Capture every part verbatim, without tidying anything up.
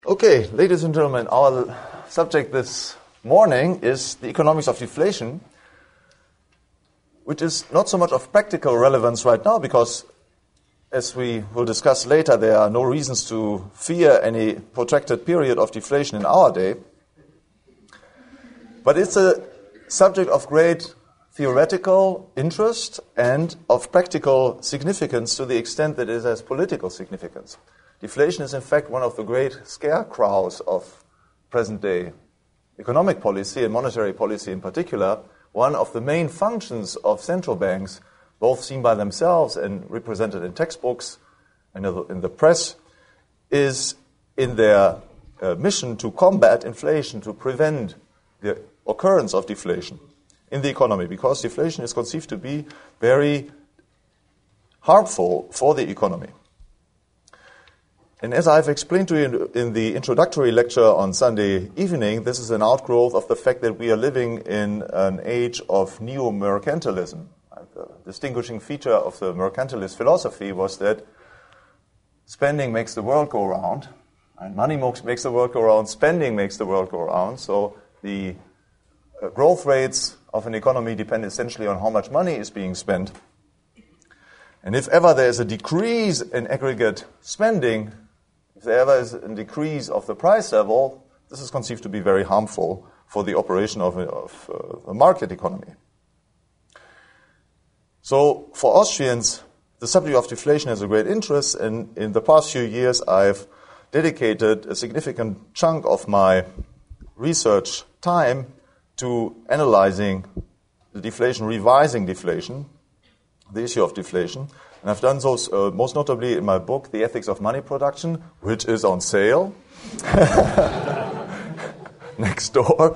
Okay, ladies and gentlemen, our subject this morning is the economics of deflation, which is not so much of practical relevance right now because, as we will discuss later, there are no reasons to fear any protracted period of deflation in our day. But it's a subject of great theoretical interest and of practical significance to the extent that it has political significance. Deflation is, in fact, one of the great scarecrows of present-day economic policy and monetary policy in particular. One of the main functions of central banks, both seen by themselves and represented in textbooks and in the press, is in their uh, mission to combat inflation, to prevent the occurrence of deflation in the economy, because deflation is conceived to be very harmful for the economy. And as I've explained to you in the introductory lecture on Sunday evening, this is an outgrowth of the fact that we are living in an age of neo-mercantilism. The distinguishing feature of the mercantilist philosophy was that spending makes the world go round, and money makes the world go round, spending makes the world go round. So the growth rates of an economy depend essentially on how much money is being spent. And if ever there is a decrease in aggregate spending, if there ever is a decrease of the price level, this is conceived to be very harmful for the operation of a, of a market economy. So for Austrians, the subject of deflation has a great interest, and in the past few years I've dedicated a significant chunk of my research time to analyzing the deflation, revising deflation, the issue of deflation. And I've done so uh, most notably in my book, The Ethics of Money Production, which is on sale next door.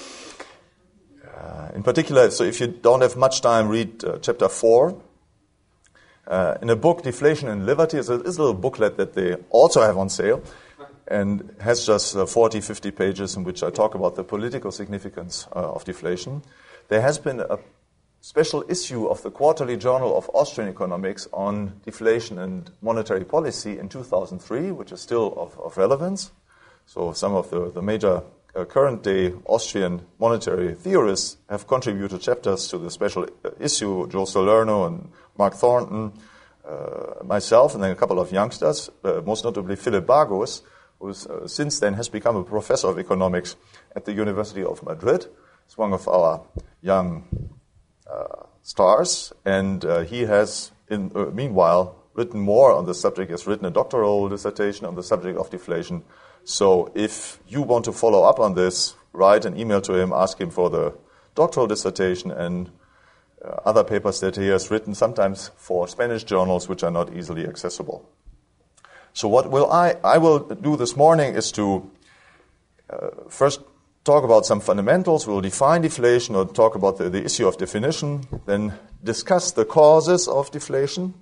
Uh, in particular, so if you don't have much time, read uh, chapter four. Uh, in a book, Deflation and Liberty, is a, is a little booklet that they also have on sale, and has just uh, forty, fifty pages in which I talk about the political significance uh, of deflation. There has been a special issue of the Quarterly Journal of Austrian Economics on deflation and monetary policy in two thousand three, which is still of, of relevance. So some of the, the major uh, current-day Austrian monetary theorists have contributed chapters to the special issue, Joe Salerno and Mark Thornton, uh, myself, and then a couple of youngsters, uh, most notably Philip Bagos, who uh, since then has become a professor of economics at the University of Madrid. He's one of our young Uh, stars, and uh, he has, in uh, meanwhile, written more on the subject. He has written a doctoral dissertation on the subject of deflation. So if you want to follow up on this, write an email to him, ask him for the doctoral dissertation and uh, other papers that he has written, sometimes for Spanish journals, which are not easily accessible. So what will I, I will do this morning is to uh, first talk about some fundamentals. We'll define deflation, or talk about the, the issue of definition, then discuss the causes of deflation,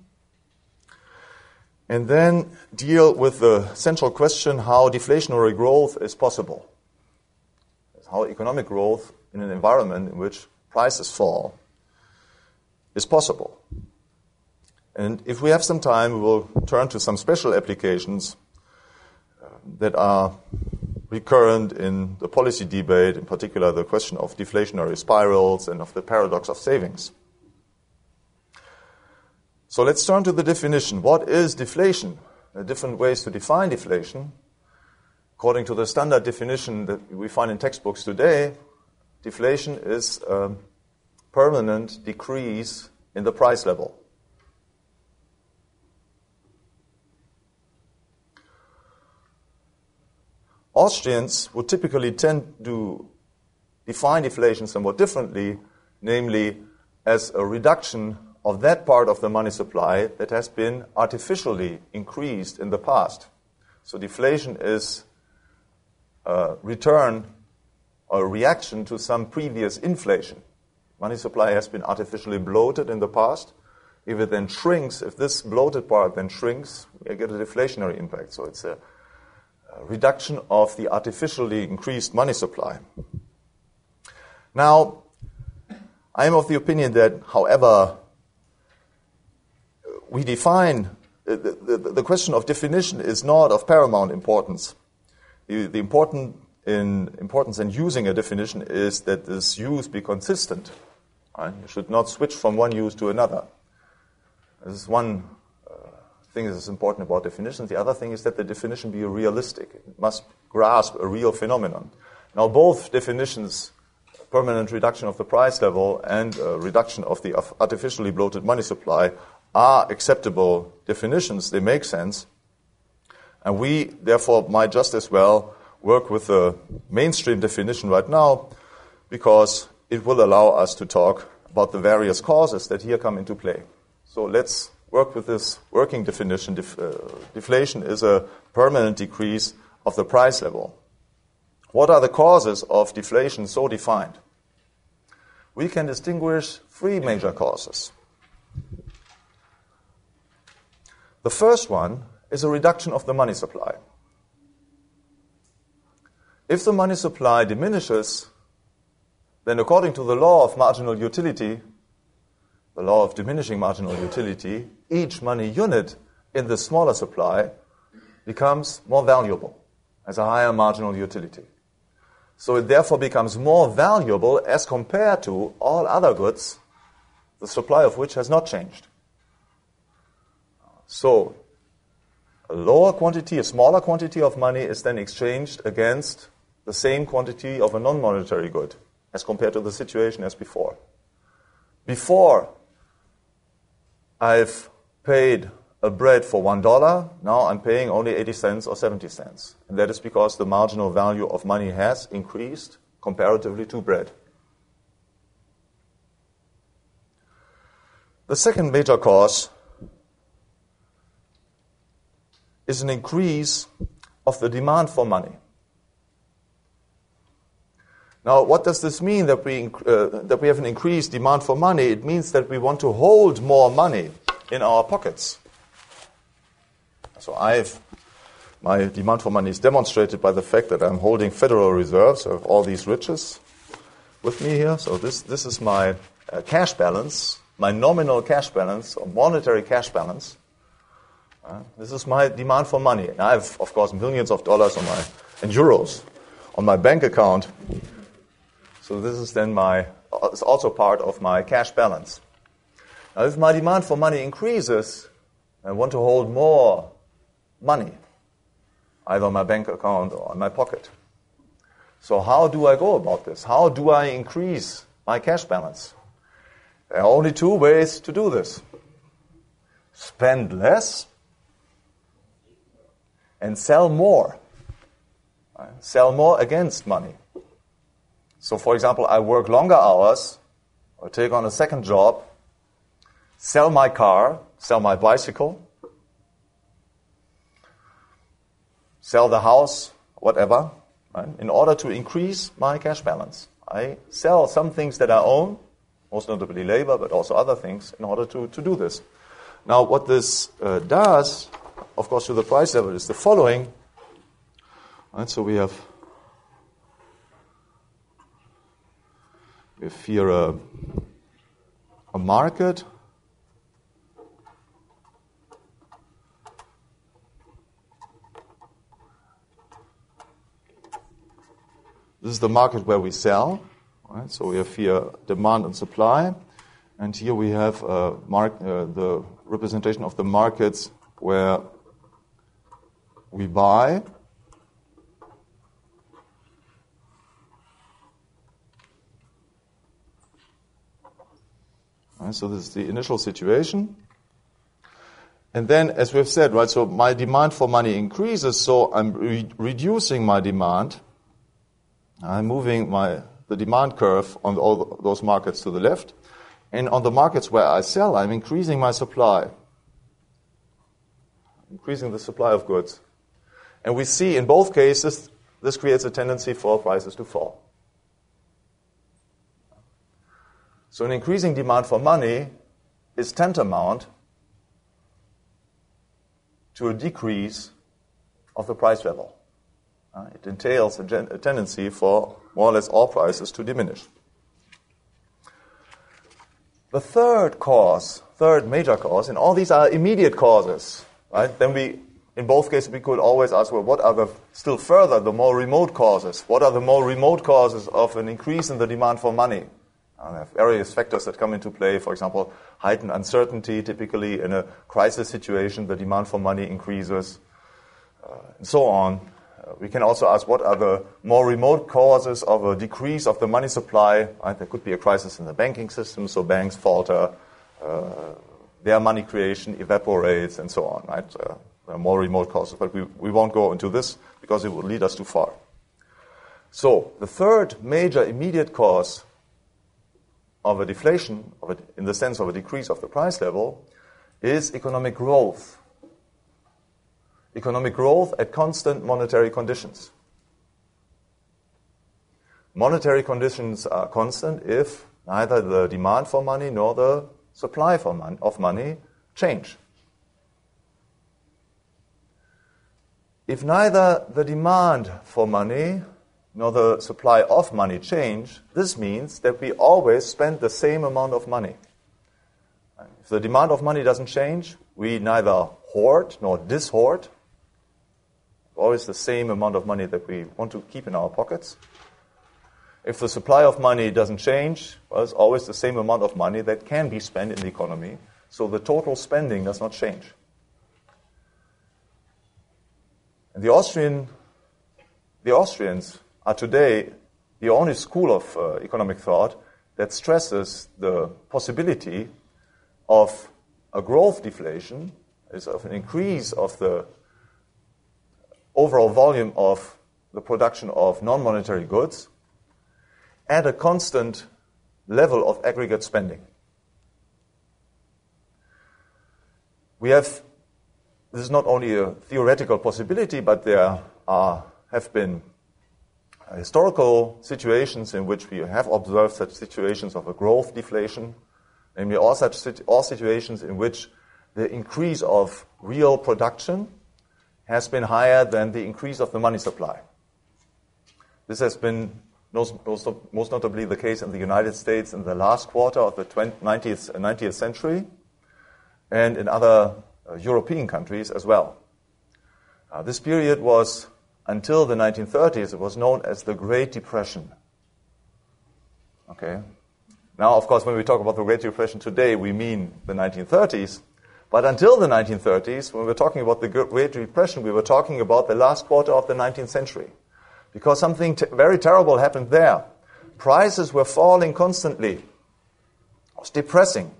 and then deal with the central question how deflationary growth is possible, how economic growth in an environment in which prices fall is possible. And if we have some time, we will turn to some special applications uh, that are recurrent in the policy debate, in particular the question of deflationary spirals and of the paradox of savings. So let's turn to the definition. What is deflation? There are different ways to define deflation. According to the standard definition that we find in textbooks today, deflation is a permanent decrease in the price level. Austrians would typically tend to define deflation somewhat differently, namely as a reduction of that part of the money supply that has been artificially increased in the past. So deflation is a return or a reaction to some previous inflation. Money supply has been artificially bloated in the past. If it then shrinks, if this bloated part then shrinks, you get a deflationary impact. So it's a reduction of the artificially increased money supply. Now, I am of the opinion that, however, we define, the, the, the question of definition is not of paramount importance. the, the important in importance in using a definition is that this use be consistent. Right? You should not switch from one use to another. This is one uh, thing that is important about definitions. The other thing is that the definition be realistic. It must grasp a real phenomenon. Now, both definitions, permanent reduction of the price level and uh, reduction of the artificially bloated money supply, are acceptable definitions. They make sense. And we, therefore, might just as well work with the mainstream definition right now, because it will allow us to talk about the various causes that here come into play. So let's work with this working definition. Def, uh, deflation is a permanent decrease of the price level. What are the causes of deflation so defined? We can distinguish three major causes. The first one is a reduction of the money supply. If the money supply diminishes, then according to the law of marginal utility, the law of diminishing marginal utility, each money unit in the smaller supply becomes more valuable, has a higher marginal utility. So it therefore becomes more valuable as compared to all other goods, the supply of which has not changed. So a lower quantity, a smaller quantity of money is then exchanged against the same quantity of a non-monetary good as compared to the situation as before. Before, I've paid a bread for one dollar, now I'm paying only eighty cents or seventy cents. And that is because the marginal value of money has increased comparatively to bread. The second major cause is an increase of the demand for money. Now, what does this mean that we uh, that we have an increased demand for money? It means that we want to hold more money in our pockets. So I've my demand for money is demonstrated by the fact that I'm holding Federal Reserves of all these riches with me here. So this this is my uh, cash balance, my nominal cash balance, or monetary cash balance. Uh, this is my demand for money. And I have, of course, millions of dollars on my and euros on my bank account. So this is then my, it's also part of my cash balance. Now, if my demand for money increases, I want to hold more money, either on my bank account or in my pocket. So how do I go about this? How do I increase my cash balance? There are only two ways to do this. Spend less and sell more. Sell more against money. So, for example, I work longer hours, or take on a second job, sell my car, sell my bicycle, sell the house, whatever, right, in order to increase my cash balance. I sell some things that I own, most notably labor, but also other things, in order to, to do this. Now, what this uh, does, of course, to the price level is the following. Right, so we have We have here a, a market. This is the market where we sell. Right? So we have here demand and supply. And here we have uh, mark, uh, the representation of the markets where we buy. Right, so this is the initial situation. And then, as we've said, right, so my demand for money increases, so I'm re- reducing my demand. I'm moving my the demand curve on all those markets to the left. And on the markets where I sell, I'm increasing my supply. Increasing the supply of goods. And we see in both cases, this creates a tendency for prices to fall. So an increasing demand for money is tantamount to a decrease of the price level. Uh, it entails a, gen- a tendency for more or less all prices to diminish. The third cause, third major cause, and all these are immediate causes, right? Then we in both cases, we could always ask, well, what are the, still further, the more remote causes? What are the more remote causes of an increase in the demand for money? Uh, there are various factors that come into play. For example, heightened uncertainty. Typically, in a crisis situation, the demand for money increases, uh, and so on. Uh, we can also ask, what are the more remote causes of a decrease of the money supply? Right? There could be a crisis in the banking system, so banks falter, uh, their money creation evaporates, and so on. Right? Uh, there are more remote causes, but we, we won't go into this because it would lead us too far. So the third major immediate cause of a deflation, of a, in the sense of a decrease of the price level, is economic growth. Economic growth at constant monetary conditions. Monetary conditions are constant if neither the demand for money nor the supply for mon- of money change. If neither the demand for money nor the supply of money change, this means that we always spend the same amount of money. If the demand of money doesn't change, we neither hoard nor dishoard. Always the same amount of money that we want to keep in our pockets. If the supply of money doesn't change, well, it's always the same amount of money that can be spent in the economy, so the total spending does not change. And the Austrian, the Austrians are today the only school of uh, economic thought that stresses the possibility of a growth deflation, is of an increase of the overall volume of the production of non-monetary goods at a constant level of aggregate spending. We have, this is not only a theoretical possibility, but there are, have been historical situations in which we have observed such situations of a growth deflation, namely all such all situations in which the increase of real production has been higher than the increase of the money supply. This has been most, most, most notably the case in the United States in the last quarter of the twentieth, nineteenth century, and in other uh, European countries as well. Uh, this period was, until the nineteen thirties, it was known as the Great Depression. Okay. Now, of course, when we talk about the Great Depression today, we mean the nineteen thirties. But until the nineteen thirties, when we were talking about the Great Depression, we were talking about the last quarter of the nineteenth century. Because something t- very terrible happened there. Prices were falling constantly. It was depressing.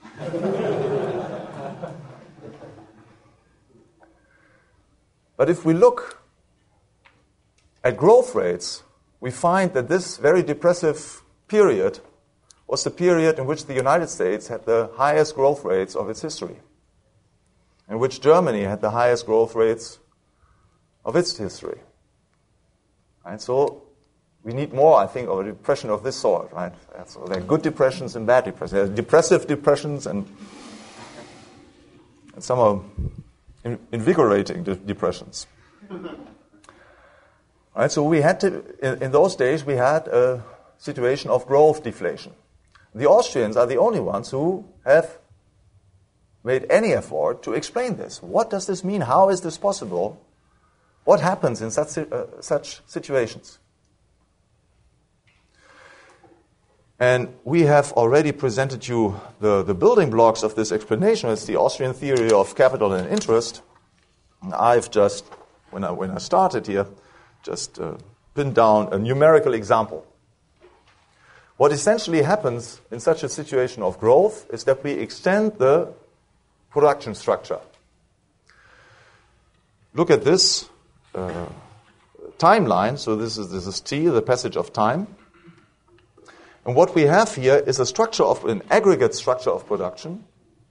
But if we look at growth rates, we find that this very depressive period was the period in which the United States had the highest growth rates of its history, in which Germany had the highest growth rates of its history. And so we need more, I think, of a depression of this sort, right? So there are good depressions and bad depressions. There are depressive depressions and, and some are in, invigorating de- depressions. Right, so we had to, in, in those days, we had a situation of growth deflation. The Austrians are the only ones who have made any effort to explain this. What does this mean? How is this possible? What happens in such, uh, such situations? And we have already presented you the, the building blocks of this explanation. It's the Austrian theory of capital and interest. And I've just, when I, when I started here, just uh, pinned down a numerical example. What essentially happens in such a situation of growth is that we extend the production structure. Look at this uh, timeline. So this is this is T, the passage of time. And what we have here is a structure of an aggregate structure of production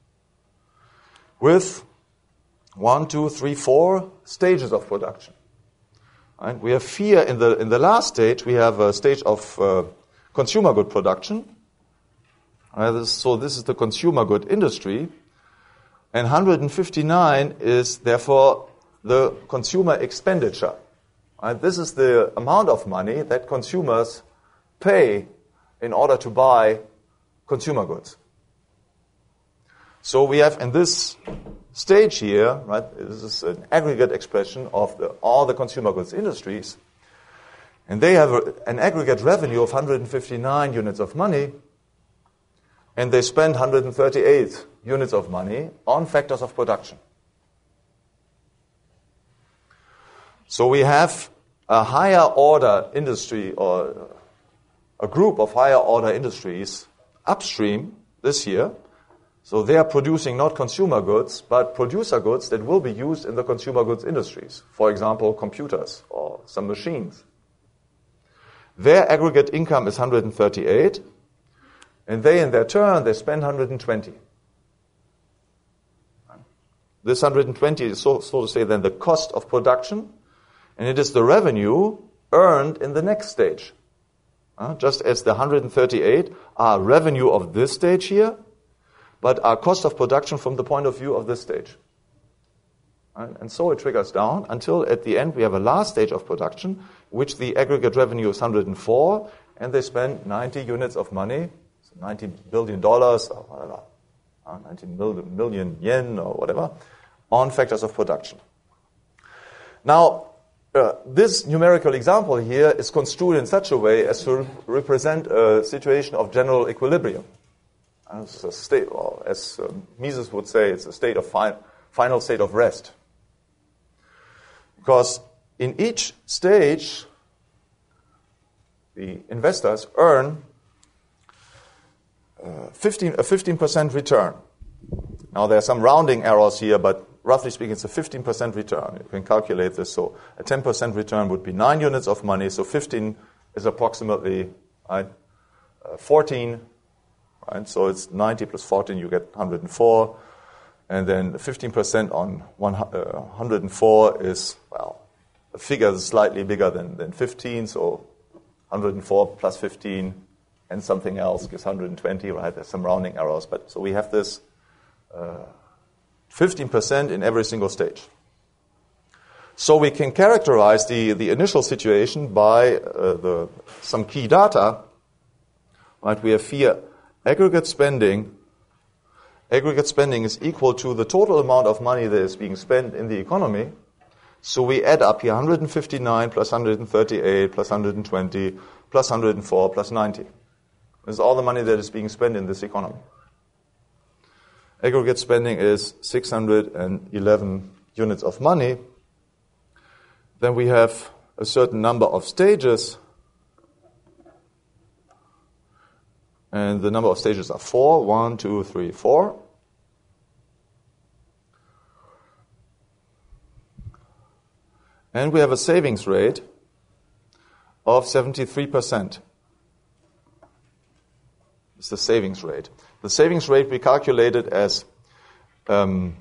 with one, two, three, four stages of production. And we have here in the in the last stage we have a stage of uh, consumer good production. Uh, this, so this is the consumer good industry. And one hundred fifty-nine is therefore the consumer expenditure. Right? This is the amount of money that consumers pay in order to buy consumer goods. So we have in this stage here, right, this is an aggregate expression of the, all the consumer goods industries, and they have a, an aggregate revenue of one hundred fifty-nine units of money, and they spend one hundred thirty-eight units of money on factors of production. So we have a higher order industry, or a group of higher order industries upstream this year. So they are producing not consumer goods, but producer goods that will be used in the consumer goods industries. For example, computers or some machines. Their aggregate income is one hundred thirty-eight, and they, in their turn, they spend one hundred twenty. This one hundred twenty is, so, so to say, then the cost of production, and it is the revenue earned in the next stage. Uh, just as the one hundred thirty-eight are revenue of this stage here, but are cost of production from the point of view of this stage. Right? And so it triggers down until at the end we have a last stage of production, which the aggregate revenue is one hundred four, and they spend ninety units of money, so ninety billion dollars, or whatever, uh, ninety million yen or whatever, on factors of production. Now, uh, this numerical example here is construed in such a way as to represent a situation of general equilibrium. It's a state, well, as uh, Mises would say, it's a state of fi- final state of rest. Because in each stage, the investors earn uh, fifteen, a fifteen percent return. Now, there are some rounding errors here, but roughly speaking, it's a fifteen percent return. You can calculate this. So a ten percent return would be nine units of money. So fifteen is approximately right, uh, fourteen. Right? So it's ninety plus fourteen, you get one hundred four. And then fifteen percent on one hundred four is, well, a figure is slightly bigger than, than fifteen. So one hundred four plus fifteen and something else gives one hundred twenty, right? There's some rounding errors. But so we have this uh, fifteen percent in every single stage. So we can characterize the, the initial situation by uh, the some key data. Right? We have here aggregate spending. Aggregate spending is equal to the total amount of money that is being spent in the economy. So we add up here one hundred fifty-nine plus one hundred thirty-eight plus one hundred twenty plus one hundred four plus ninety. This is all the money that is being spent in this economy. Aggregate spending is six hundred eleven units of money. Then we have a certain number of stages. And the number of stages are four. One, two, three, four. And we have a savings rate of seventy-three percent. It's the savings rate. The savings rate we calculated as um,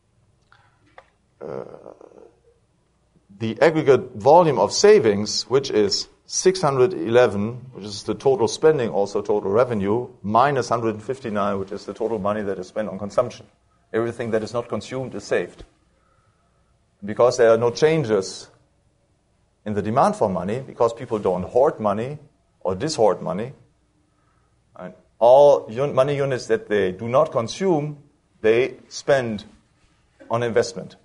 uh, the aggregate volume of savings, which is six hundred eleven, which is the total spending, also total revenue, minus one hundred fifty-nine, which is the total money that is spent on consumption. Everything that is not consumed is saved. Because there are no changes in the demand for money, because people don't hoard money or dishoard money, and all un- money units that they do not consume, they spend on investment.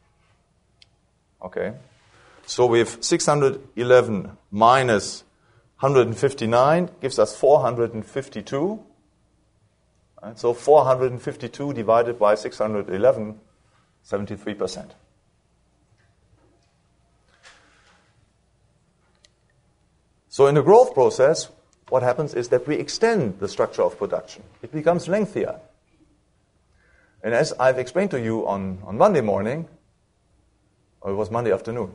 Okay? So we have six hundred eleven minus one hundred fifty-nine gives us four hundred fifty-two. Right? So four hundred fifty-two divided by six hundred eleven, seventy-three percent. So in the growth process, what happens is that we extend the structure of production. It becomes lengthier. And as I've explained to you on, on Monday morning, or it was Monday afternoon,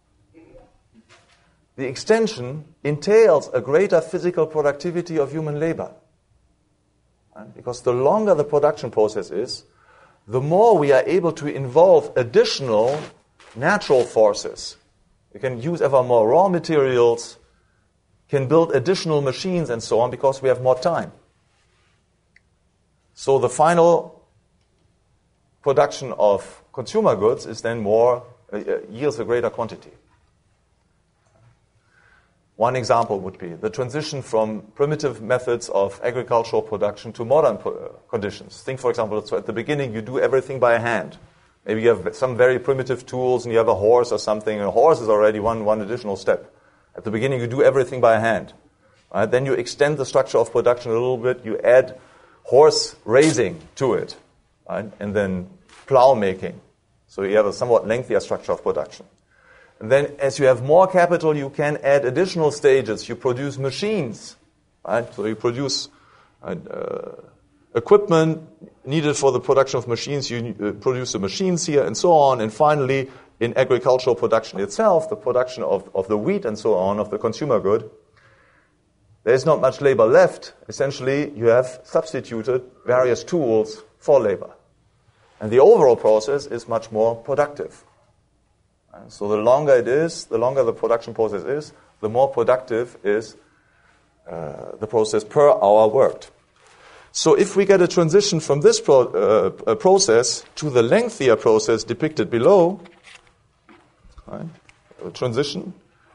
the extension entails a greater physical productivity of human labor. Right? Because the longer the production process is, the more we are able to involve additional natural forces. We can use ever more raw materials, can build additional machines and so on because we have more time. So the final production of consumer goods is then more, uh, yields a greater quantity. One example would be the transition from primitive methods of agricultural production to modern po- conditions. Think, for example, so at the beginning you do everything by hand. Maybe you have some very primitive tools and you have a horse or something, and a horse is already one, one additional step. At the beginning you do everything by hand. Right? Then you extend the structure of production a little bit, you add horse raising to it, right? And then plow making. So you have a somewhat lengthier structure of production. And then as you have more capital, you can add additional stages. You produce machines, right? So you produce uh, equipment needed for the production of machines. You uh, produce the machines here and so on. And finally, in agricultural production itself, the production of, of the wheat and so on, of the consumer good, there's not much labor left. Essentially, you have substituted various tools for labor. And the overall process is much more productive. And so the longer it is, the longer the production process is, the more productive is uh, the process per hour worked. So if we get a transition from this pro- uh, process to the lengthier process depicted below, right, a transition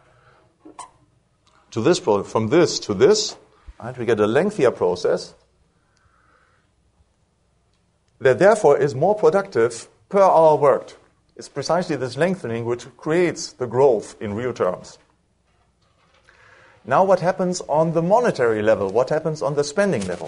to this pro- from this to this, right, we get a lengthier process that therefore is more productive per hour worked. It's precisely this lengthening which creates the growth in real terms. Now what happens on the monetary level? What happens on the spending level?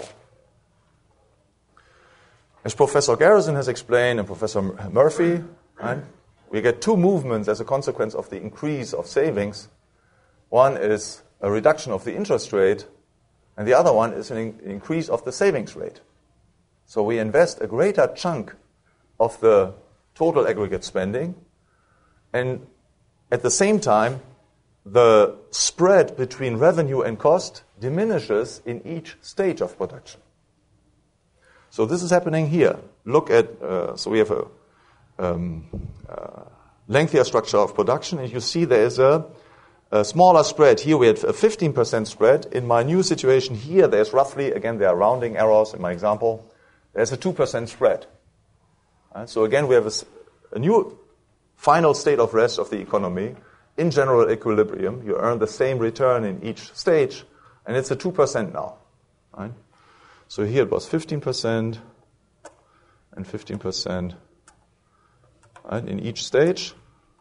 As Professor Garrison has explained and Professor Murphy, right, we get two movements as a consequence of the increase of savings. One is a reduction of the interest rate, and the other one is an in- increase of the savings rate. So we invest a greater chunk of the total aggregate spending, and at the same time, the spread between revenue and cost diminishes in each stage of production. So this is happening here. Look at, uh, so we have a um, uh, lengthier structure of production, and you see there is a, a smaller spread. Here we had a fifteen percent spread. In my new situation here, there's roughly, again, there are rounding errors in my example, there's a two percent spread. Right? So again, we have a, a new final state of rest of the economy. In general equilibrium, you earn the same return in each stage, and it's a two percent now. Right? So here it was fifteen percent and fifteen percent, right, in each stage.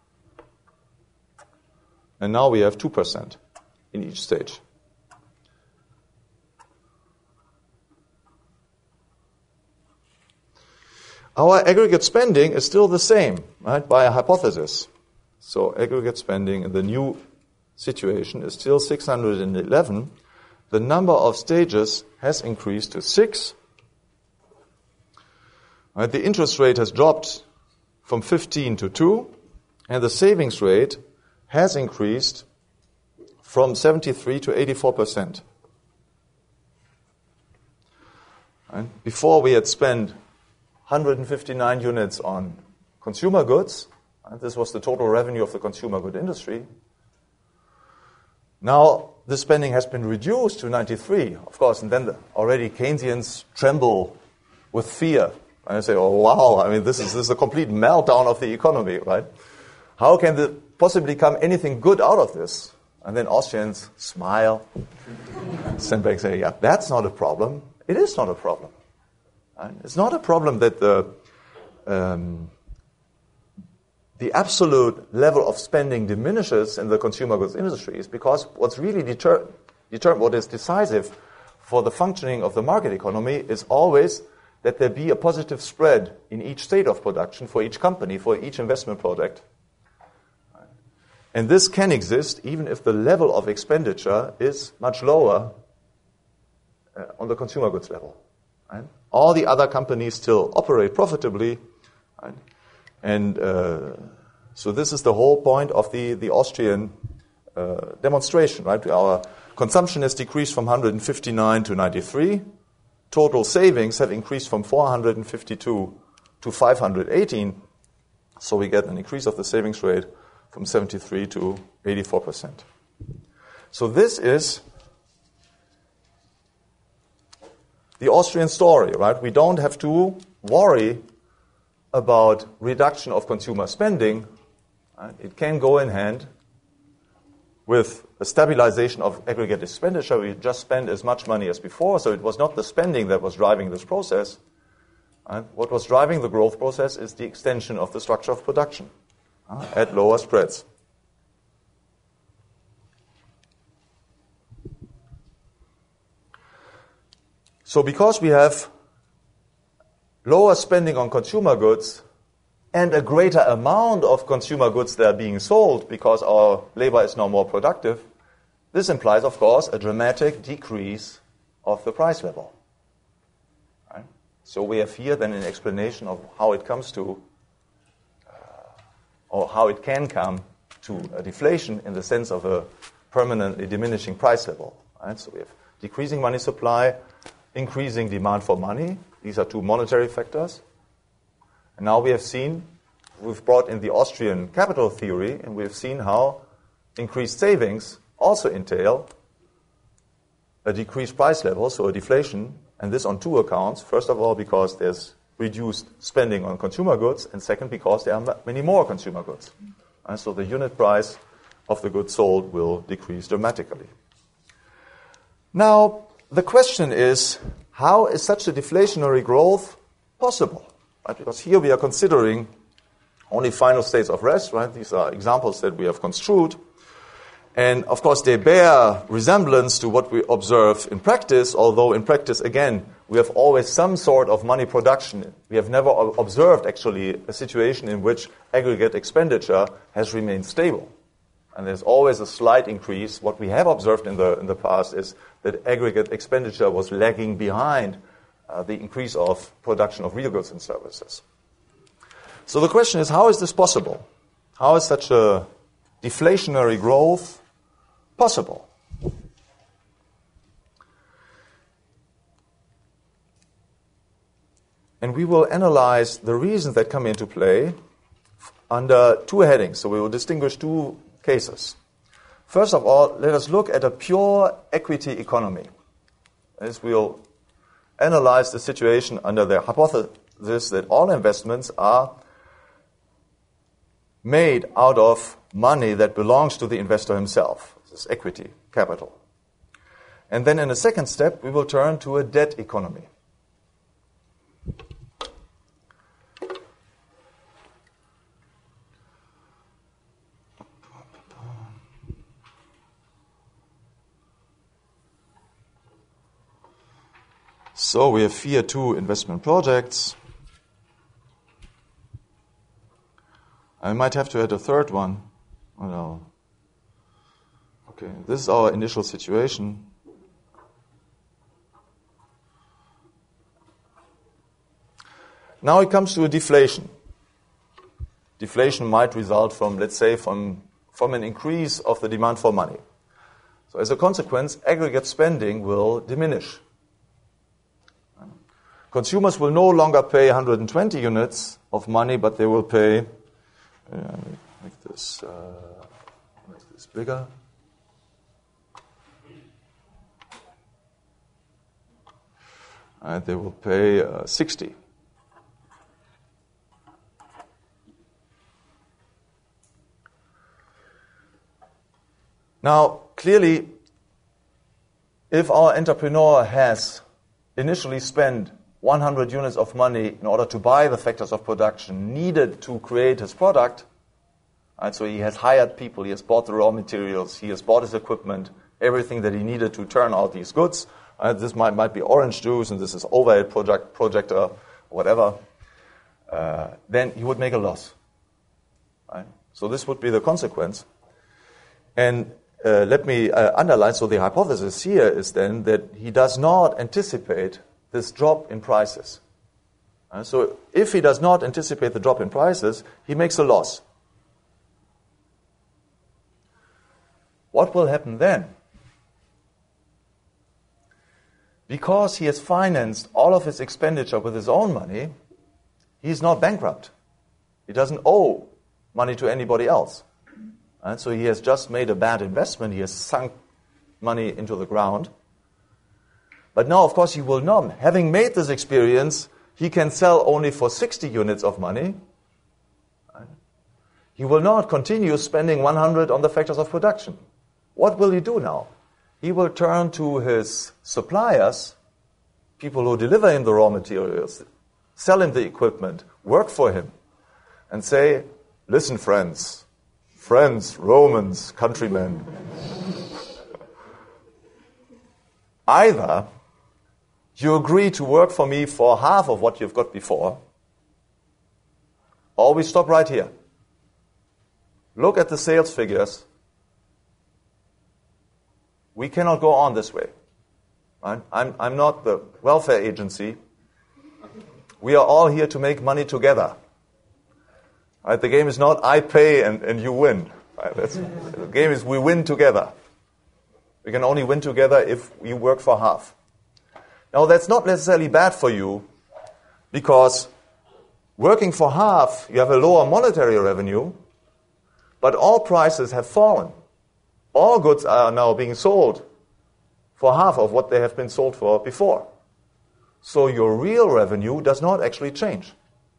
And now we have two percent in each stage. Our aggregate spending is still the same, right, by a hypothesis. So aggregate spending in the new situation is still six hundred eleven. The number of stages has increased to six. Right, the interest rate has dropped from fifteen to two, and the savings rate has increased from seventy-three to eighty-four percent. Right? Before we had spent one hundred fifty-nine units on consumer goods. Right? This was the total revenue of the consumer good industry. Now, the spending has been reduced to ninety-three, of course, and then the already Keynesians tremble with fear. And they say, oh, wow, I mean, this is, this is a complete meltdown of the economy, right? How can there possibly come anything good out of this? And then Austrians smile, stand back and say, yeah, that's not a problem. It is not a problem. Right? It's not a problem that the um, the absolute level of spending diminishes in the consumer goods industries, because what's really deter- deter- what is decisive for the functioning of the market economy is always that there be a positive spread in each state of production for each company, for each investment project. And this can exist even if the level of expenditure is much lower uh, on the consumer goods level. Right? All the other companies still operate profitably, right? And uh, so this is the whole point of the, the Austrian uh, demonstration, right? Our consumption has decreased from one hundred fifty-nine to ninety-three. Total savings have increased from four hundred fifty-two to five hundred eighteen. So we get an increase of the savings rate from seventy-three to eighty-four percent. So this is the Austrian story, right? We don't have to worry about reduction of consumer spending. Right? It can go in hand with a stabilization of aggregate expenditure. We just spent as much money as before, so it was not the spending that was driving this process. And what was driving the growth process is the extension of the structure of production uh, at lower spreads. So because we have lower spending on consumer goods and a greater amount of consumer goods that are being sold because our labor is now more productive, this implies, of course, a dramatic decrease of the price level. Right? So we have here then an explanation of how it comes to, uh, or how it can come to a deflation in the sense of a permanently diminishing price level. Right? So we have decreasing money supply, increasing demand for money. These are two monetary factors. And now we have seen, we've brought in the Austrian capital theory, and we've seen how increased savings also entail a decreased price level, so a deflation, and this on two accounts. First of all, because there's reduced spending on consumer goods, and second, because there are many more consumer goods. And so the unit price of the goods sold will decrease dramatically. Now, the question is, how is such a deflationary growth possible? Right? Because here we are considering only final states of rest, right? These are examples that we have construed. And of course, they bear resemblance to what we observe in practice, although in practice, again, we have always some sort of money production. We have never observed, actually, a situation in which aggregate expenditure has remained stable. And there's always a slight increase. What we have observed in the in the past is that aggregate expenditure was lagging behind uh, the increase of production of real goods and services. So the question is, how is this possible? How is such a deflationary growth possible? And we will analyze the reasons that come into play under two headings. So we will distinguish two cases. First of all, let us look at a pure equity economy. As we'll analyze the situation under the hypothesis that all investments are made out of money that belongs to the investor himself. This is equity, capital. And then in a second step, we will turn to a debt economy. So we have here two investment projects. I might have to add a third one. Oh, no. Okay, this is our initial situation. Now it comes to a deflation. Deflation might result from, let's say, from, from an increase of the demand for money. So as a consequence, aggregate spending will diminish. Consumers will no longer pay one hundred twenty units of money, but they will pay, uh, make this, uh, make this bigger. And they will pay uh, sixty. Now, clearly, if our entrepreneur has initially spent one hundred units of money in order to buy the factors of production needed to create his product, right? So he has hired people, he has bought the raw materials, he has bought his equipment, everything that he needed to turn out these goods. Right? This might, might be orange juice, and this is overhead project, projector, whatever. Uh, then he would make a loss. Right? So this would be the consequence. And uh, let me uh, underline, so the hypothesis here is then that he does not anticipate this drop in prices. Uh, so if he does not anticipate the drop in prices, he makes a loss. What will happen then? Because he has financed all of his expenditure with his own money, he's not bankrupt. He doesn't owe money to anybody else. And so he has just made a bad investment. He has sunk money into the ground. But now, of course, he will not. Having made this experience, he can sell only for sixty units of money. He will not continue spending one hundred on the factors of production. what will he do now? He will turn to his suppliers, people who deliver him the raw materials, sell him the equipment, work for him, and say, listen, friends, friends, Romans, countrymen, either you agree to work for me for half of what you've got before, or we stop right here. Look at the sales figures. We cannot go on this way. I'm, I'm, I'm not the welfare agency. We are all here to make money together. Right? The game is not I pay and, and you win. Right? That's, the game is we win together. We can only win together if we work for half. Now, that's not necessarily bad for you, because working for half, you have a lower monetary revenue, but all prices have fallen. All goods are now being sold for half of what they have been sold for before. So your real revenue does not actually change.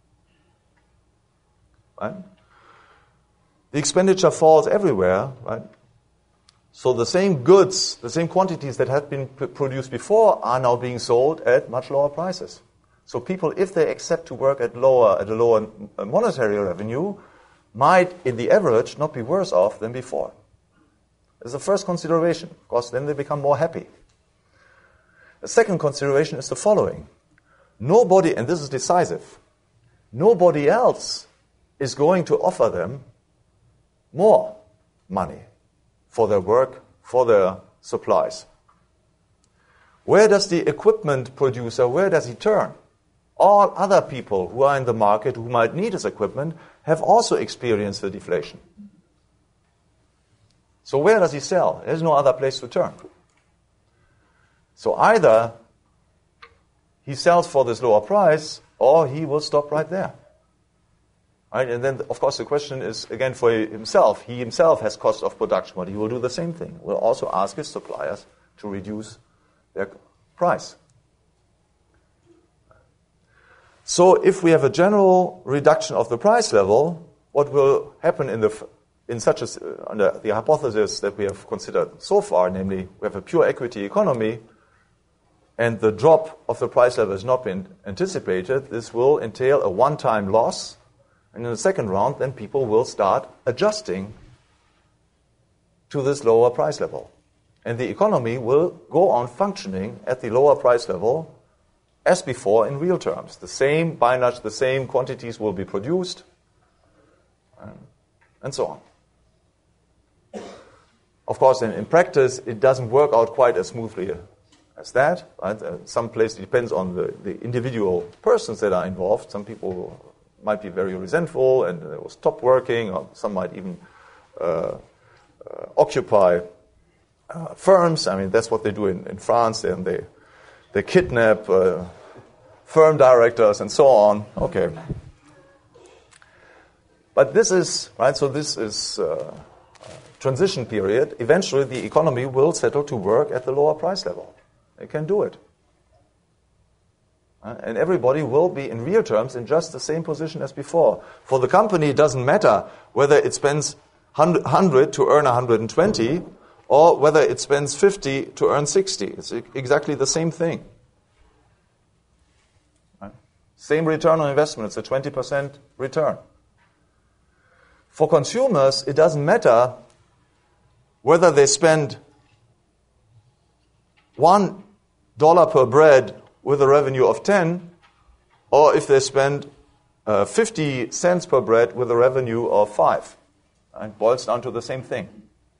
Right? The expenditure falls everywhere, right? So the same goods, the same quantities that had been p- produced before are now being sold at much lower prices. So people, if they accept to work at lower, at a lower monetary revenue, might, in the average, not be worse off than before. That's the first consideration, because then they become more happy. The second consideration is the following. Nobody, and this is decisive, nobody else is going to offer them more money for their work, for their supplies. Where does the equipment producer, where does he turn? All other people who are in the market who might need his equipment have also experienced the deflation. So where does he sell? There's no other place to turn. So either he sells for this lower price, or he will stop right there. Right? And then, of course, the question is, again, for himself. He himself has cost of production, but he will do the same thing. He will also ask his suppliers to reduce their price. So if we have a general reduction of the price level, what will happen in the in such a, under the hypothesis that we have considered so far, namely we have a pure equity economy, and the drop of the price level has not been anticipated, this will entail a one-time loss. And in the second round, then people will start adjusting to this lower price level. And the economy will go on functioning at the lower price level as before in real terms. The same, by and large, the same quantities will be produced, and, and so on. Of course, in, in practice, it doesn't work out quite as smoothly as that. Right? Uh, some place it depends on the, the individual persons that are involved. Some people might be very resentful and uh, will stop working, or some might even uh, uh, occupy uh, firms. I mean, that's what they do in, in France, and they they kidnap uh, firm directors and so on. Okay. But this is, right, so this is uh, transition period. Eventually the economy will settle to work at the lower price level. It can do it. Uh, and everybody will be, in real terms, in just the same position as before. For the company, it doesn't matter whether it spends one hundred to earn one hundred twenty or whether it spends fifty to earn sixty. It's exactly the same thing. Right? Same return on investment. It's a twenty percent return. For consumers, it doesn't matter whether they spend one dollar per bread with a revenue of ten, or if they spend uh, fifty cents per bread with a revenue of five. It boils down to the same thing.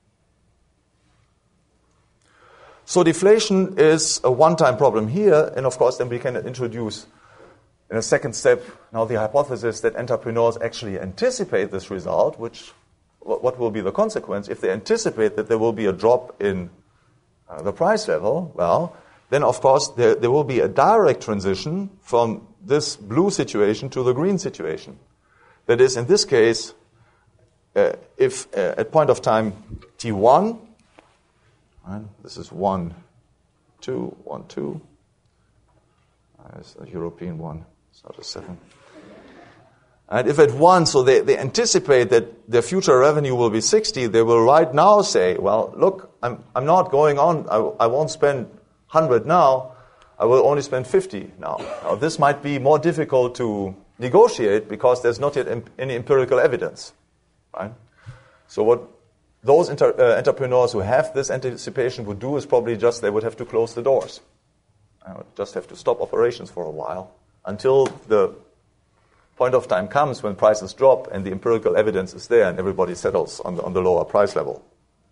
So deflation is a one-time problem here, and of course then we can introduce in a second step now the hypothesis that entrepreneurs actually anticipate this result, which what will be the consequence? If they anticipate that there will be a drop in uh, the price level, well, then of course there, there will be a direct transition from this blue situation to the green situation. That is, in this case, uh, if uh, at point of time T one, right, this is one, two, one, two, uh, it's a European one, it's not a seven. And if at once, so they, they anticipate that their future revenue will be sixty, they will right now say, well, look, I'm, I'm not going on, I, I won't spend one hundred now, I will only spend fifty now. Now, this might be more difficult to negotiate because there's not yet imp- any empirical evidence, right? So what those inter- uh, entrepreneurs who have this anticipation would do is probably just they would have to close the doors. I would just have to stop operations for a while until the point of time comes when prices drop and the empirical evidence is there and everybody settles on the, on the lower price level.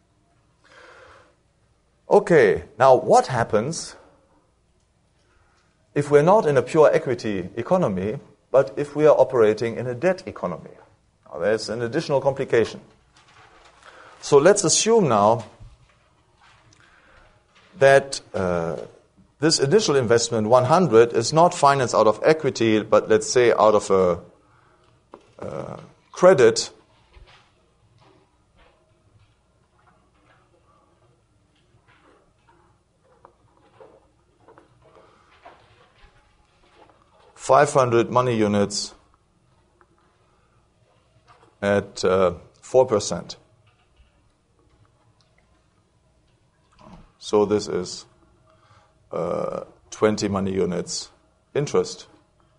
Okay, now what happens if we're not in a pure equity economy, but if we are operating in a debt economy? Now, there's an additional complication. So let's assume now that uh, this initial investment, one hundred, is not financed out of equity, but let's say out of a uh, credit five hundred money units at uh, four percent. So this is uh, twenty money units interest.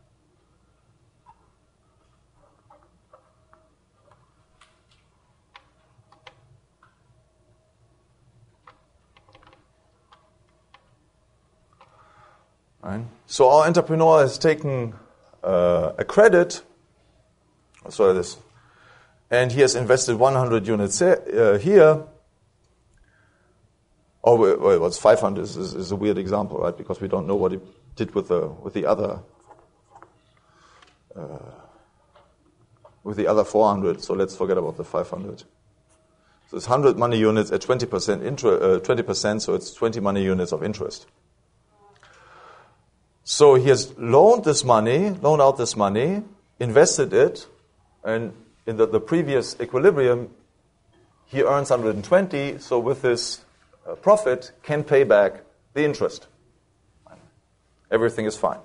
Right. So our entrepreneur has taken uh, a credit, sorry, this, and he has invested one hundred units uh, here. Oh, well, it was five hundred is, is a weird example, right? Because we don't know what he did with the with the other uh, with the other four hundred. So let's forget about the five hundred. So it's one hundred money units at twenty percent interest, uh, twenty percent. So it's twenty money units of interest. So he has loaned this money, loaned out this money, invested it, and in the, the previous equilibrium, he earns one hundred twenty. So with this uh, profit, can pay back the interest. Everything is fine.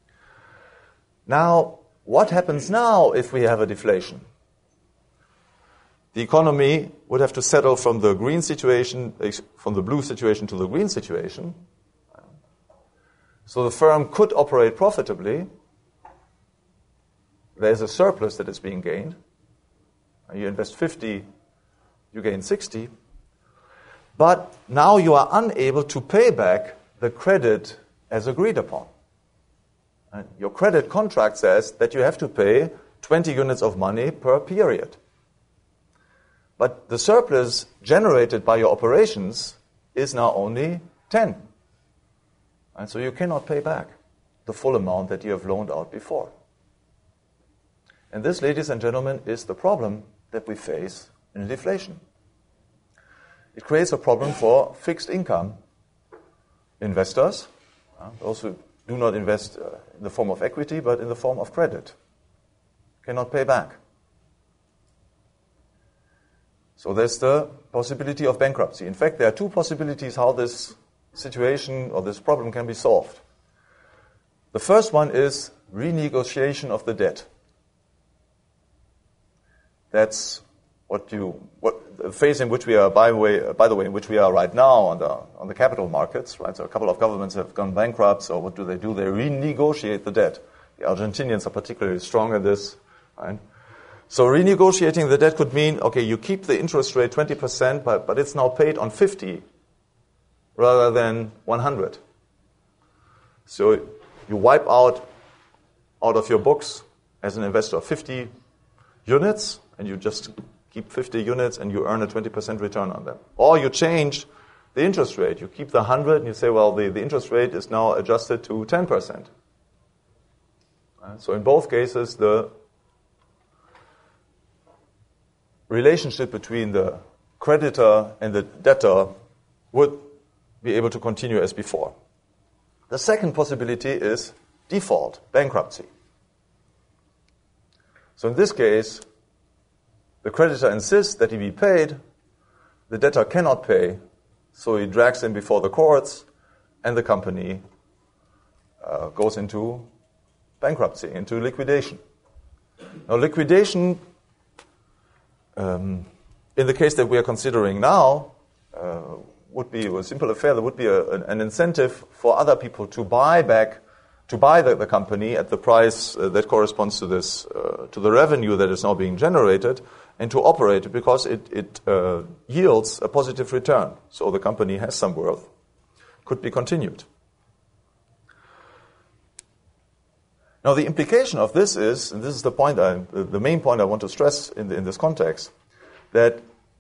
Now, what happens now if we have a deflation? The economy would have to settle from the green situation, from the blue situation to the green situation. So the firm could operate profitably. There's a surplus that is being gained. You invest fifty, you gain sixty. But now you are unable to pay back the credit as agreed upon. And your credit contract says that you have to pay twenty units of money per period. But the surplus generated by your operations is now only ten. And so you cannot pay back the full amount that you have loaned out before. And this, ladies and gentlemen, is the problem that we face in deflation. It creates a problem for fixed income investors, uh, those who do not invest uh, in the form of equity, but in the form of credit, cannot pay back. So there's the possibility of bankruptcy. In fact, there are two possibilities how this situation or this problem can be solved. The first one is renegotiation of the debt. That's what you, what the phase in which we are, by the way, by the way, in which we are right now on the on the capital markets, right? So a couple of governments have gone bankrupt. So what do they do? They renegotiate the debt. The Argentinians are particularly strong in this, right? So renegotiating the debt could mean, okay, you keep the interest rate twenty percent, but but it's now paid on fifty rather than one hundred. So you wipe out out of your books as an investor fifty units, and you just keep fifty units and you earn a twenty percent return on them. Or you change the interest rate. You keep the one hundred and you say, well, the, the interest rate is now adjusted to ten percent. Uh, so in both cases, the relationship between the creditor and the debtor would be able to continue as before. The second possibility is default, bankruptcy. So in this case, the creditor insists that he be paid, the debtor cannot pay, so he drags him before the courts, and the company uh, goes into bankruptcy, into liquidation. Now, liquidation, um, in the case that we are considering now, uh, would be a simple affair. There would be a, an, an incentive for other people to buy back, to buy the, the company at the price uh, that corresponds to this, uh, to the revenue that is now being generated, and to operate it because it, it uh, yields a positive return. So the company has some worth, could be continued. Now, the implication of this is, and this is the point, I, the main point I want to stress in, the, in this context, that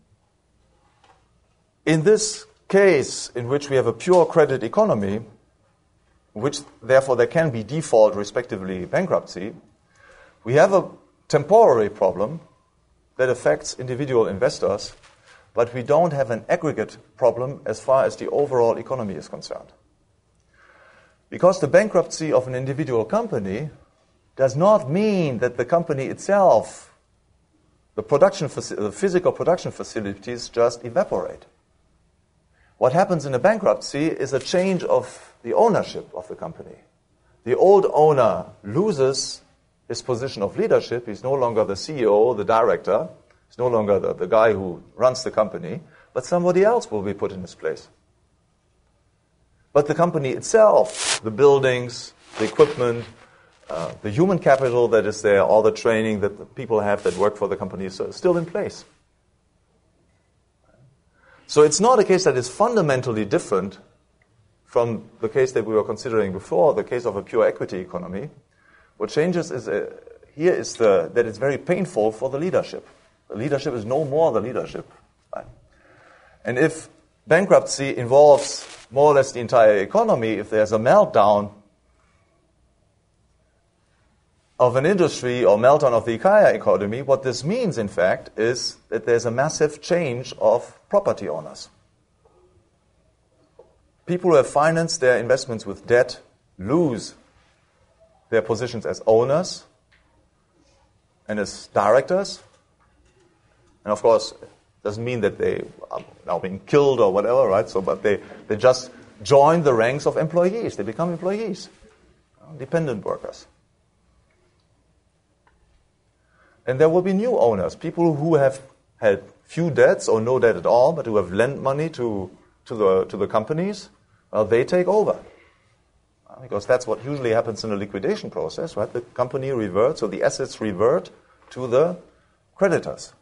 in this case in which we have a pure credit economy, which therefore there can be default, respectively bankruptcy, we have a temporary problem that affects individual investors, but we don't have an aggregate problem as far as the overall economy is concerned. Because the bankruptcy of an individual company does not mean that the company itself, the production, the physical production facilities just evaporate. What happens in a bankruptcy is a change of the ownership of the company. The old owner loses his position of leadership. He's no longer the C E O, the director. He's no longer the, the guy who runs the company, but somebody else will be put in his place. But the company itself, the buildings, the equipment, uh, the human capital that is there, all the training that the people have that work for the company is still in place. So it's not a case that is fundamentally different from the case that we were considering before, the case of a pure equity economy. What changes is uh, here is the, that it's very painful for the leadership. The leadership is no more the leadership. Right? And if bankruptcy involves more or less the entire economy, if there's a meltdown of an industry or meltdown of the entire economy, what this means, in fact, is that there's a massive change of property owners. People who have financed their investments with debt lose their positions as owners and as directors. And of course, doesn't mean that they are now being killed or whatever, right? So, but they, they just join the ranks of employees. They become employees, dependent workers. And there will be new owners, people who have had few debts or no debt at all, but who have lent money to, to the to the companies. Well, they take over. Because that's what usually happens in a liquidation process, right? The company reverts, or the assets revert to the creditors.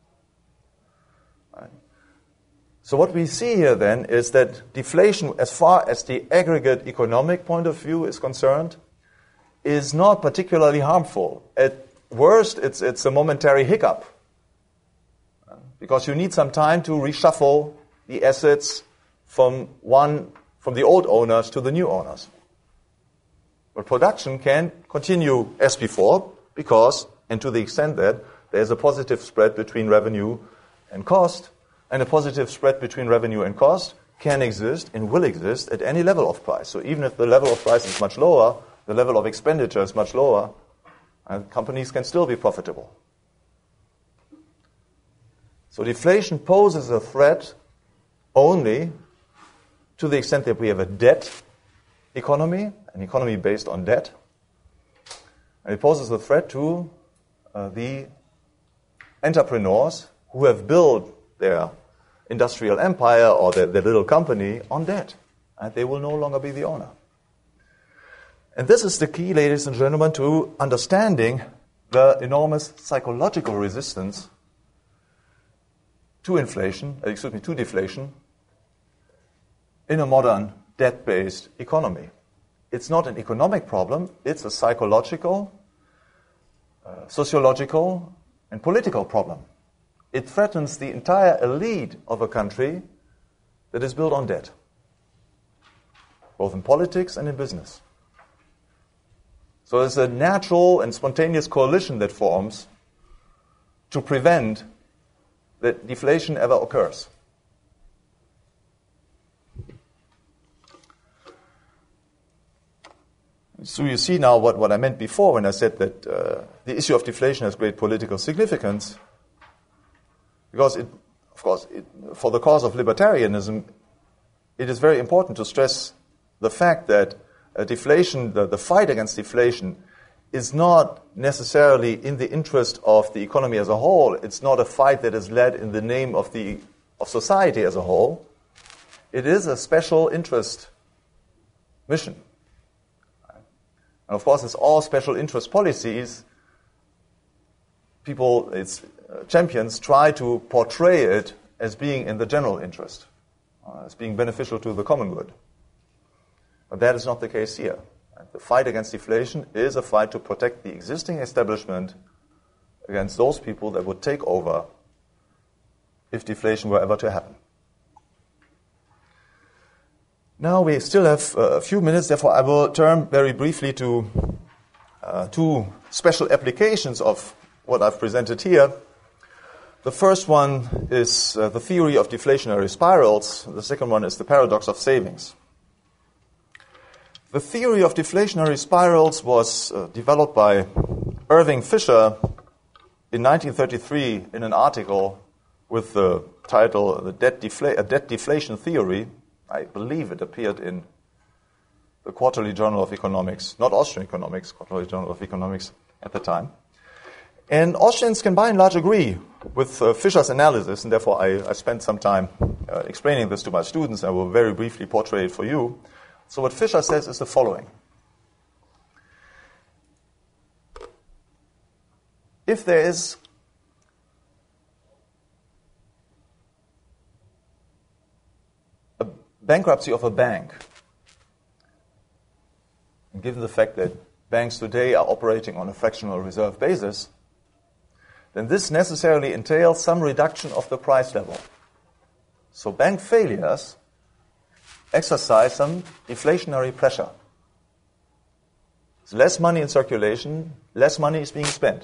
So what we see here then is that deflation, as far as the aggregate economic point of view is concerned, is not particularly harmful. At worst, it's, it's a momentary hiccup, because you need some time to reshuffle the assets from one, from the old owners to the new owners. But production can continue as before, because, and to the extent that there's a positive spread between revenue and cost, and a positive spread between revenue and cost can exist and will exist at any level of price. So even if the level of price is much lower, the level of expenditure is much lower, and companies can still be profitable. So deflation poses a threat only to the extent that we have a debt economy, an economy based on debt. And it poses a threat to uh, the entrepreneurs who have built their industrial empire or their, their little company on debt. And they will no longer be the owner. And this is the key, ladies and gentlemen, to understanding the enormous psychological resistance to inflation, excuse me, to deflation in a modern debt-based economy. It's not an economic problem, it's a psychological, uh, sociological, and political problem. It threatens the entire elite of a country that is built on debt, both in politics and in business. So there's a natural and spontaneous coalition that forms to prevent that deflation ever occurs. So you see now what, what I meant before when I said that uh, the issue of deflation has great political significance, because, it, of course, it, for the cause of libertarianism, it is very important to stress the fact that uh, deflation, the, the fight against deflation, is not necessarily in the interest of the economy as a whole. It's not a fight that is led in the name of the of society as a whole. It is a special interest mission. And of course, it's all special interest policies. People, its uh, champions, try to portray it as being in the general interest, uh, as being beneficial to the common good. But that is not the case here. The fight against deflation is a fight to protect the existing establishment against those people that would take over if deflation were ever to happen. Now we still have a few minutes, therefore I will turn very briefly to uh, two special applications of what I've presented here. The first one is uh, the theory of deflationary spirals. The second one is the paradox of savings. The theory of deflationary spirals was uh, developed by Irving Fisher in nineteen thirty-three in an article with the title "The Debt Defla- A Debt Deflation Theory." I believe it appeared in the Quarterly Journal of Economics, not Austrian Economics, Quarterly Journal of Economics at the time. And Austrians can by and large agree with uh, Fisher's analysis, and therefore I, I spent some time uh, explaining this to my students. I will very briefly portray it for you. So what Fisher says is the following. If there is a bankruptcy of a bank, and given the fact that banks today are operating on a fractional reserve basis, then this necessarily entails some reduction of the price level. So bank failures exercise some deflationary pressure. There's less money in circulation, less money is being spent.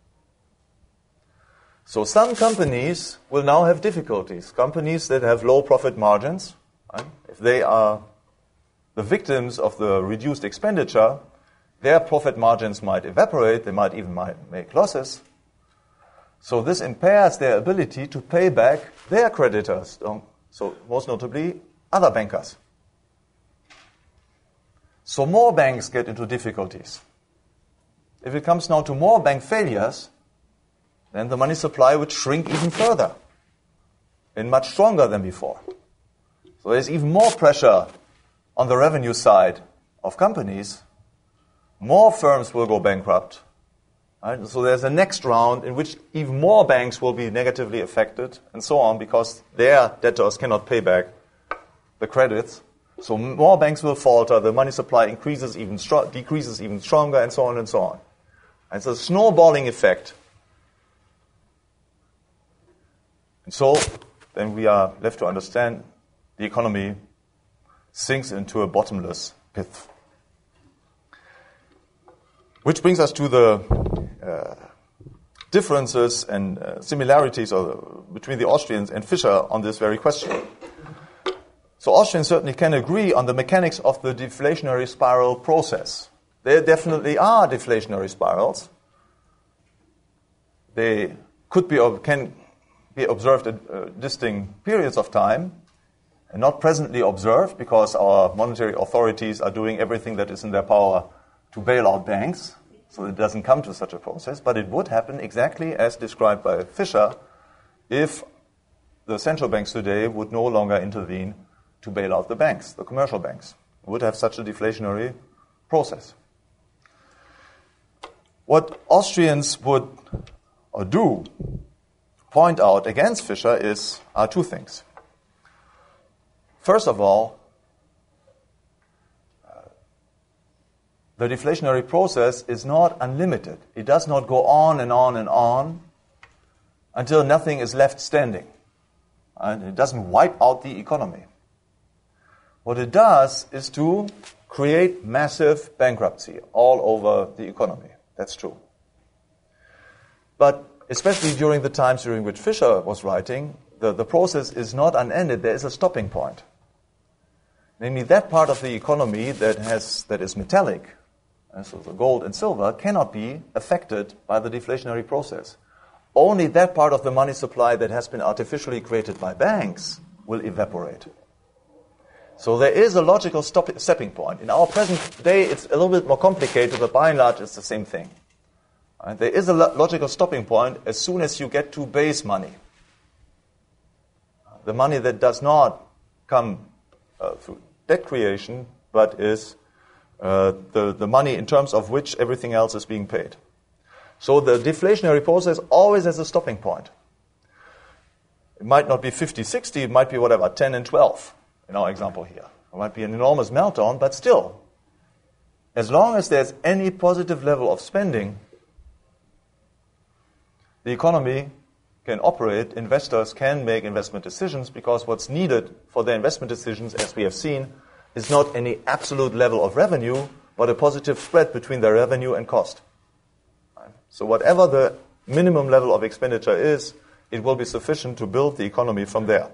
So some companies will now have difficulties. Companies that have low profit margins, right? If they are the victims of the reduced expenditure, their profit margins might evaporate, they might even might make losses. So this impairs their ability to pay back their creditors, so most notably other bankers. So more banks get into difficulties. If it comes now to more bank failures, then the money supply would shrink even further and much stronger than before. So there's even more pressure on the revenue side of companies. More firms will go bankrupt. Right? So there's a next round in which even more banks will be negatively affected and so on because their debtors cannot pay back the credits. So more banks will falter, the money supply increases even stro- decreases even stronger, and so on and so on. And it's a snowballing effect. And so then we are left to understand the economy sinks into a bottomless pit. Which brings us to the uh, differences and uh, similarities of the, between the Austrians and Fisher on this very question. So Austrians certainly can agree on the mechanics of the deflationary spiral process. There definitely are deflationary spirals. They could be or can be observed at uh, distinct periods of time and not presently observed because our monetary authorities are doing everything that is in their power to bail out banks. So it doesn't come to such a process, but it would happen exactly as described by Fisher if the central banks today would no longer intervene to bail out the banks, the commercial banks. It would have such a deflationary process. What Austrians would or do point out against Fisher is are two things. First of all, uh, the deflationary process is not unlimited. It does not go on and on and on until nothing is left standing. And it doesn't wipe out the economy. What it does is to create massive bankruptcy all over the economy. That's true. But especially during the times during which Fisher was writing, the, the process is not unended. There is a stopping point. Namely, that part of the economy that has that is metallic, and so the gold and silver, cannot be affected by the deflationary process. Only that part of the money supply that has been artificially created by banks will evaporate. So there is a logical stop- stepping point. In our present day, it's a little bit more complicated, but by and large, it's the same thing. Right? There is a lo- logical stopping point as soon as you get to base money. The money that does not come uh, through debt creation, but is uh, the, the money in terms of which everything else is being paid. So the deflationary process always has a stopping point. It might not be fifty sixty, it might be whatever, ten and twelve. In our example here. It might be an enormous meltdown, but still, as long as there's any positive level of spending, the economy can operate, investors can make investment decisions, because what's needed for their investment decisions, as we have seen, is not any absolute level of revenue, but a positive spread between their revenue and cost. So whatever the minimum level of expenditure is, it will be sufficient to build the economy from there.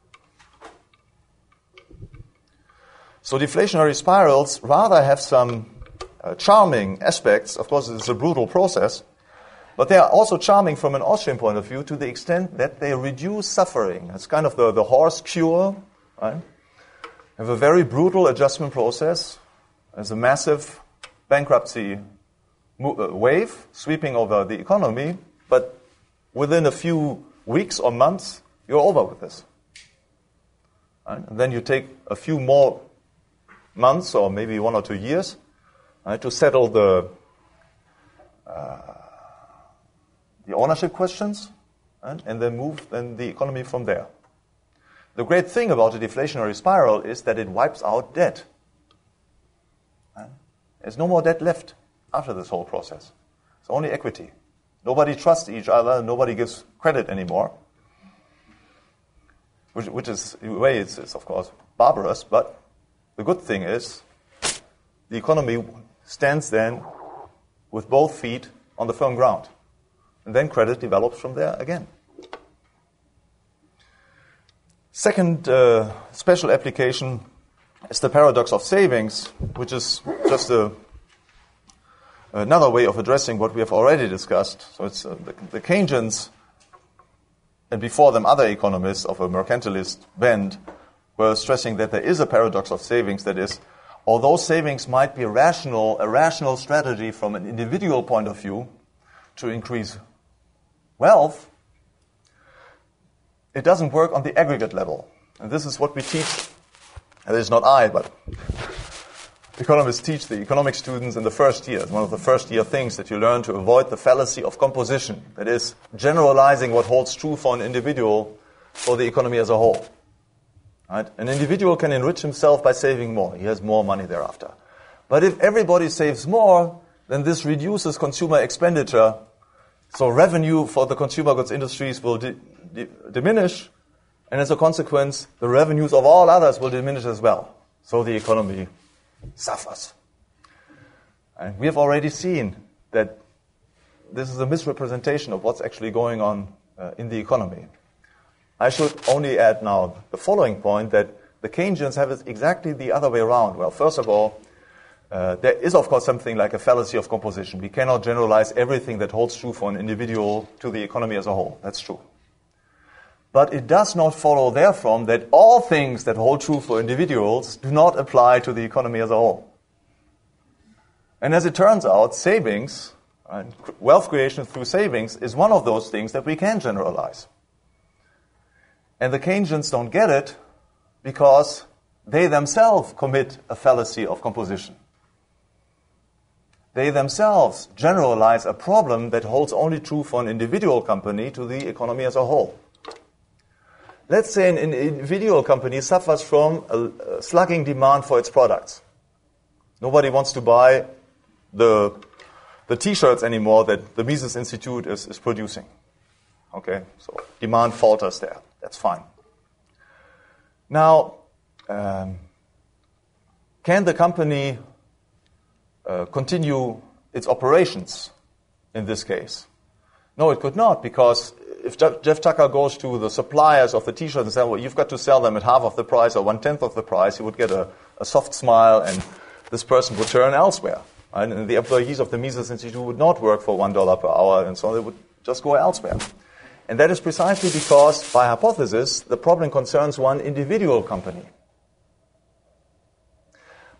So deflationary spirals rather have some uh, charming aspects. Of course, it's a brutal process, but they are also charming from an Austrian point of view to the extent that they reduce suffering. It's kind of the, the horse cure. Right? Have a very brutal adjustment process. There's a massive bankruptcy mo- uh, wave sweeping over the economy, but within a few weeks or months, you're over with this. Right? And then you take a few more months or maybe one or two years right, to settle the uh, the ownership questions right, and then move then the economy from there. The great thing about a deflationary spiral is that it wipes out debt. Right? There's no more debt left after this whole process. It's only equity. Nobody trusts each other. Nobody gives credit anymore. Which, which is, in a way, it's, it's of course barbarous, but the good thing is, the economy stands then with both feet on the firm ground. And then credit develops from there again. Second uh, special application is the paradox of savings, which is just a, another way of addressing what we have already discussed. So it's uh, the, the Keynesians, and before them other economists of a mercantilist bent, were stressing that there is a paradox of savings, that is, although savings might be rational, a rational strategy from an individual point of view to increase wealth, it doesn't work on the aggregate level. And this is what we teach, and it is not I, but economists teach the economic students in the first year. It's one of the first year things that you learn to avoid the fallacy of composition, that is, generalizing what holds true for an individual for the economy as a whole. Right? An individual can enrich himself by saving more. He has more money thereafter. But if everybody saves more, then this reduces consumer expenditure. So revenue for the consumer goods industries will di- di- diminish. And as a consequence, the revenues of all others will diminish as well. So the economy suffers. And we have already seen that this is a misrepresentation of what's actually going on uh, in the economy. I should only add now the following point, that the Keynesians have it exactly the other way around. Well, first of all, uh, there is, of course, something like a fallacy of composition. We cannot generalize everything that holds true for an individual to the economy as a whole. That's true. But it does not follow therefrom that all things that hold true for individuals do not apply to the economy as a whole. And as it turns out, savings, and wealth creation through savings, is one of those things that we can generalize. And the Keynesians don't get it because they themselves commit a fallacy of composition. They themselves generalize a problem that holds only true for an individual company to the economy as a whole. Let's say an individual company suffers from a, a slugging demand for its products. Nobody wants to buy the, the T-shirts anymore that the Mises Institute is, is producing. Okay, so demand falters there. That's fine. Now, um, can the company uh, continue its operations in this case? No, it could not, because if Jeff Tucker goes to the suppliers of the T-shirts and says, well, you've got to sell them at half of the price or one-tenth of the price, he would get a, a soft smile, and this person would turn elsewhere. Right? And the employees of the Mises Institute would not work for one dollar per hour, and so they would just go elsewhere. And that is precisely because, by hypothesis, the problem concerns one individual company.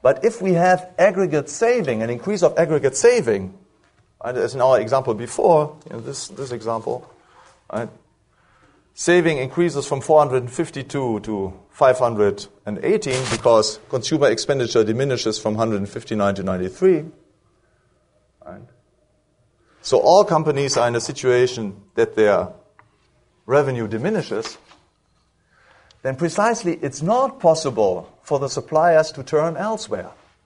But if we have aggregate saving, an increase of aggregate saving, right, as in our example before, you know, this, this example, right, saving increases from four hundred fifty-two to five hundred eighteen because consumer expenditure diminishes from one hundred fifty-nine to ninety-three. Right? So all companies are in a situation that their revenue diminishes. Then precisely it's not possible for the suppliers to turn elsewhere.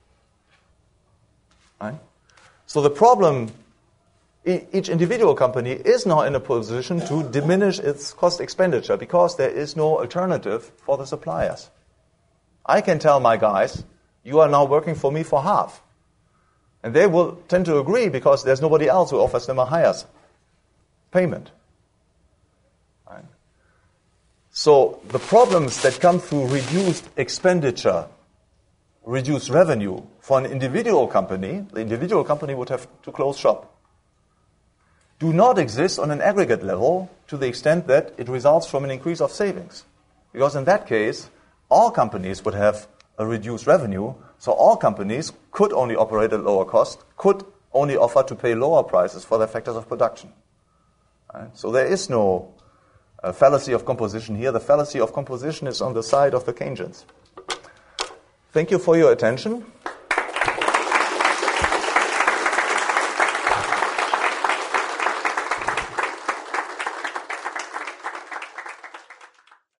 Right? So the problem, each individual company is now in a position to diminish its cost expenditure because there is no alternative for the suppliers. I can tell my guys, you are now working for me for half. And they will tend to agree because there's nobody else who offers them a higher payment. Right? So the problems that come through reduced expenditure, reduced revenue for an individual company, the individual company would have to close shop, do not exist on an aggregate level to the extent that it results from an increase of savings. Because in that case, all companies would have a reduced revenue, so all companies could only operate at lower cost, could only offer to pay lower prices for their factors of production. Right? So there is no uh, fallacy of composition here. The fallacy of composition is on the side of the Keynesians. Thank you for your attention.